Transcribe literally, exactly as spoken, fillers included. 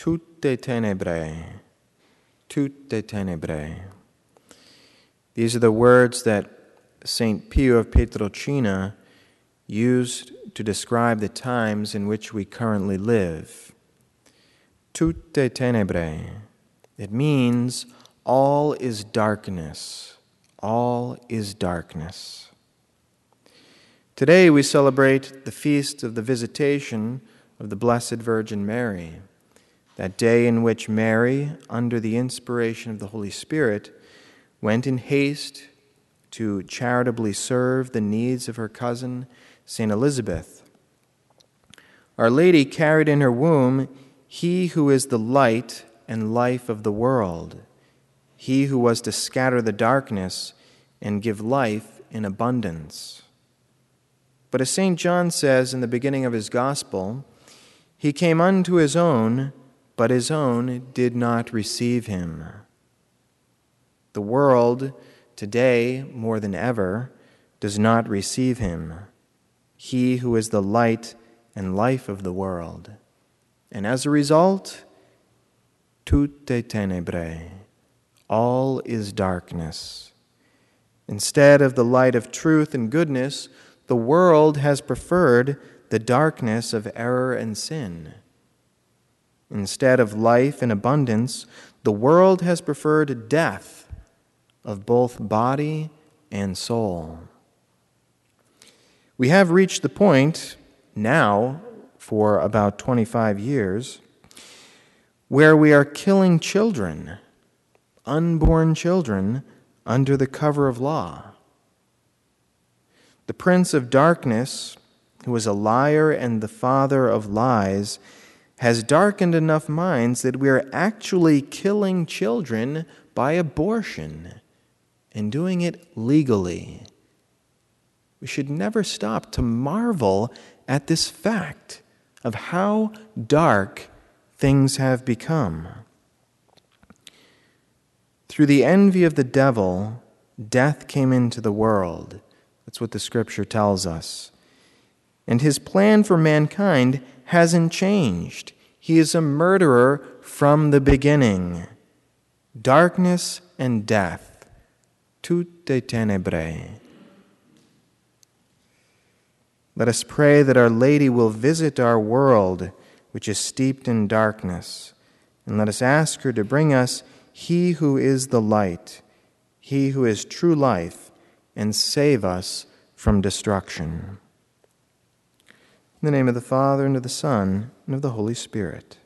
tutte tenebrae, tutte tenebrae. These are the words that Saint Pio of Pietrelcina used to describe the times in which we currently live. Tutte tenebrae. It means all is darkness. All is darkness. Today we celebrate the feast of the Visitation of the Blessed Virgin Mary, that day in which Mary, under the inspiration of the Holy Spirit, went in haste to charitably serve the needs of her cousin, Saint Elizabeth. Our Lady carried in her womb He who is the light and life of the world, He who was to scatter the darkness and give life in abundance. But as Saint John says in the beginning of his Gospel, He came unto His own, but His own did not receive Him. The world, today more than ever, does not receive Him, He who is the light and life of the world. And as a result, tutte tenebrae, all is darkness. Instead of the light of truth and goodness, the world has preferred the darkness of error and sin. Instead of life in abundance, the world has preferred death of both body and soul. We have reached the point now, for about twenty-five years, where we are killing children, unborn children, under the cover of law. The prince of darkness, who is a liar and the father of lies, has darkened enough minds that we are actually killing children by abortion and doing it legally. We should never stop to marvel at this fact of how dark things have become. Through the envy of the devil, death came into the world. That's what the Scripture tells us. And his plan for mankind hasn't changed. He is a murderer from the beginning. Darkness and death, tutte tenebrae. Let us pray that Our Lady will visit our world, which is steeped in darkness, and let us ask her to bring us He who is the light, He who is true life, and save us from destruction. In the name of the Father, and of the Son, and of the Holy Spirit.